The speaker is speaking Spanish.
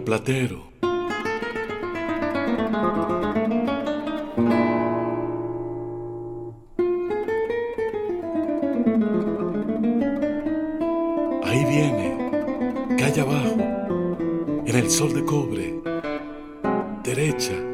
platero. Ahí viene, calle abajo, en el sol de cobre, derecha,